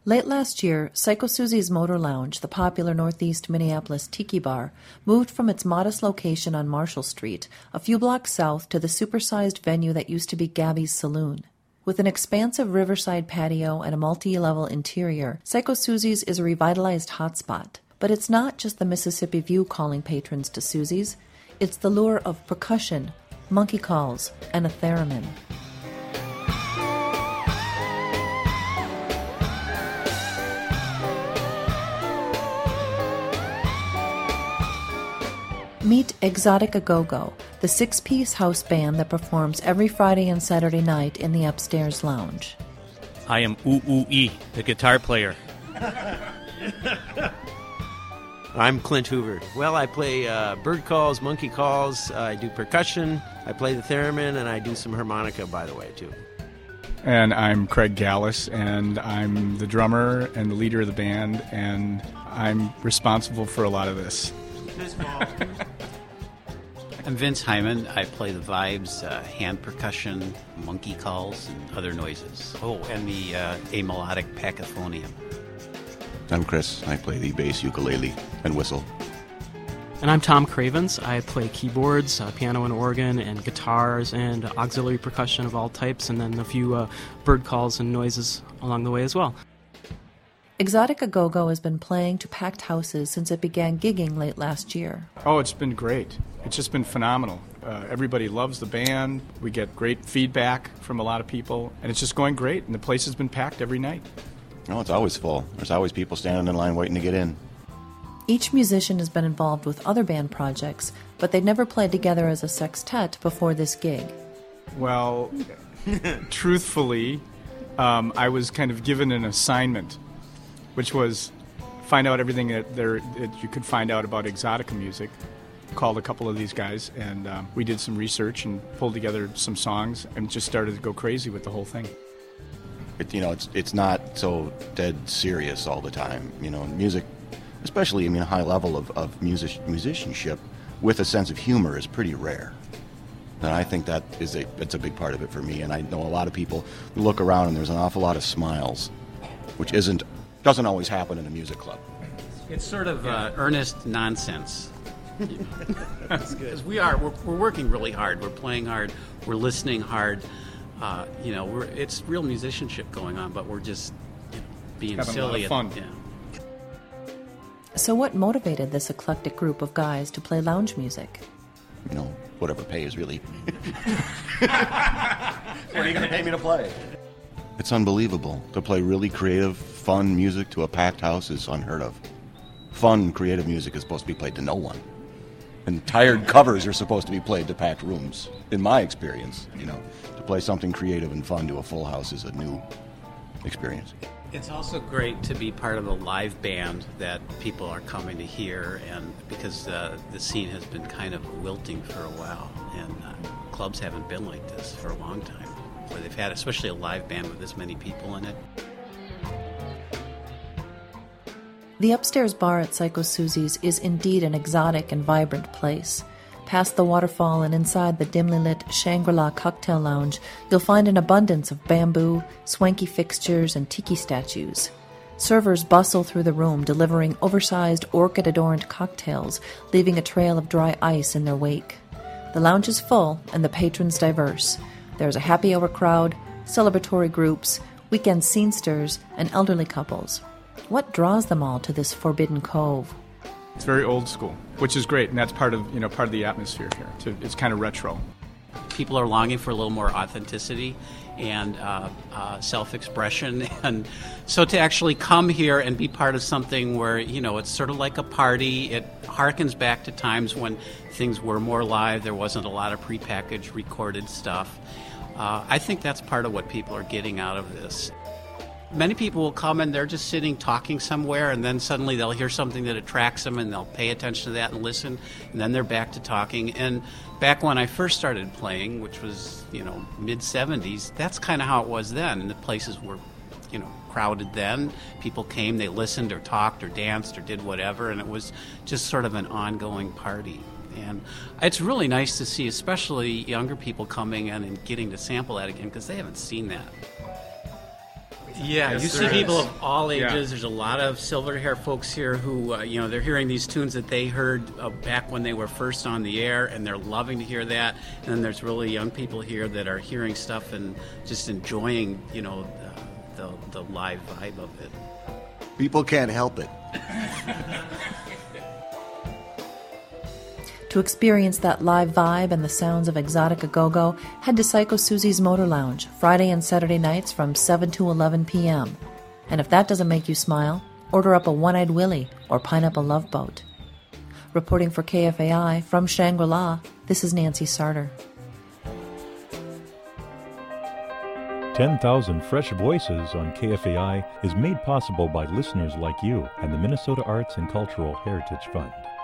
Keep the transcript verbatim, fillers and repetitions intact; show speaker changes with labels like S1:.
S1: Late last year, Psycho Susie's Motor Lounge, the popular Northeast Minneapolis tiki bar, moved from its modest location on Marshall Street, a few blocks south, to the supersized venue that used to be Gabby's Saloon. With an expansive riverside patio and a multi-level interior, Psycho Susie's is a revitalized hotspot. But it's not just the Mississippi View calling patrons to Susie's. It's the lure of percussion, monkey calls, and a theremin. Meet Exotic A-Go-Go, the six-piece house band that performs every Friday and Saturday night in the upstairs lounge.
S2: I am Ooh Ooh E, the guitar player.
S3: I'm Clint Hoover. Well, I play uh, bird calls, monkey calls, uh, I do percussion, I play the theremin, and I do some harmonica, by the way, too.
S4: And I'm Craig Gallus, and I'm the drummer and the leader of the band, and I'm responsible for a lot of this.
S5: I'm Vince Hyman. I play the vibes, uh, hand percussion, monkey calls, and other noises. Oh, and the uh, amelodic pacaphonium.
S6: I'm Chris. I play the bass, ukulele, and whistle.
S7: And I'm Tom Cravens. I play keyboards, uh, piano and organ, and guitars, and uh, auxiliary percussion of all types, and then a few uh, bird calls and noises along the way as well.
S1: Exotic A-Go-Go has been playing to packed houses since it began gigging late last year.
S4: Oh, it's been great. It's just been phenomenal. Uh, everybody loves the band. We get great feedback from a lot of people, and it's just going great, and the place has been packed every night.
S6: Oh, it's always full. There's always people standing in line waiting to get in.
S1: Each musician has been involved with other band projects, but they'd never played together as a sextet before this gig.
S4: Well, truthfully, um, I was kind of given an assignment, which was find out everything that there that you could find out about Exotica music. Called a couple of these guys, and um, we did some research and pulled together some songs and just started to go crazy with the whole thing.
S6: It, you know, it's it's not so dead serious all the time. You know, music, especially, I mean, a high level of, of music, musicianship with a sense of humor is pretty rare. And I think that is a, it's a big part of it for me. And I know a lot of people who look around and there's an awful lot of smiles, which isn't doesn't always happen in a music club.
S5: It's sort of uh, earnest nonsense. That's good. Because we are, we're, we're working really hard. We're playing hard. We're listening hard. Uh, you know, we're, it's real musicianship going on, but we're just you know, being
S4: Having
S5: silly.
S4: a lot of fun.
S5: And, yeah.
S1: So what motivated this eclectic group of guys to play lounge music?
S6: You know, whatever pays, really. What are you going to pay me to play? It's unbelievable. To play really creative, fun music to a packed house is unheard of. Fun, creative music is supposed to be played to no one. And tired covers are supposed to be played to packed rooms, in my experience. You know, to play something creative and fun to a full house is a new experience.
S5: It's also great to be part of a live band that people are coming to hear, and because uh, the scene has been kind of wilting for a while, and uh, clubs haven't been like this for a long time, where they've had especially a live band with this many people in it.
S1: The upstairs bar at Psycho Susie's is indeed an exotic and vibrant place. Past the waterfall and inside the dimly lit Shangri-La cocktail lounge, you'll find an abundance of bamboo, swanky fixtures, and tiki statues. Servers bustle through the room, delivering oversized, orchid-adorned cocktails, leaving a trail of dry ice in their wake. The lounge is full, and the patrons diverse. There's a happy hour crowd, celebratory groups, weekend scenesters, and elderly couples. What draws them all to this forbidden cove?
S4: It's very old school, which is great, and that's part of you know part of the atmosphere here. So it's kind of retro.
S5: People are longing for a little more authenticity and uh, uh, self-expression, and so to actually come here and be part of something where you know it's sort of like a party. It harkens back to times when things were more live. There wasn't a lot of prepackaged, recorded stuff. Uh, I think that's part of what people are getting out of this. Many people will come and they're just sitting talking somewhere, and then suddenly they'll hear something that attracts them and they'll pay attention to that and listen, and then they're back to talking. And back when I first started playing, which was, you know, mid seventies, that's kind of how it was then. And the places were, you know, crowded then. People came, they listened or talked or danced or did whatever, and it was just sort of an ongoing party. And it's really nice to see, especially younger people coming in and getting to sample that again, because they haven't seen that. Yeah,
S4: Yes,
S5: you
S4: there
S5: see people
S4: is.
S5: of all ages.
S4: Yeah.
S5: There's a lot of silver hair folks here who, uh, you know, they're hearing these tunes that they heard uh, back when they were first on the air, and they're loving to hear that. And then there's really young people here that are hearing stuff and just enjoying, you know, the, the, the live vibe of it.
S6: People can't help it.
S1: To experience that live vibe and the sounds of Exotica Go-Go, head to Psycho Susie's Motor Lounge, Friday and Saturday nights from seven to eleven p.m. And if that doesn't make you smile, order up a One-Eyed Willy or Pineapple Love Boat. Reporting for K F A I from Shangri-La, this is Nancy Sarter.
S8: ten thousand Fresh Voices on K F A I is made possible by listeners like you and the Minnesota Arts and Cultural Heritage Fund.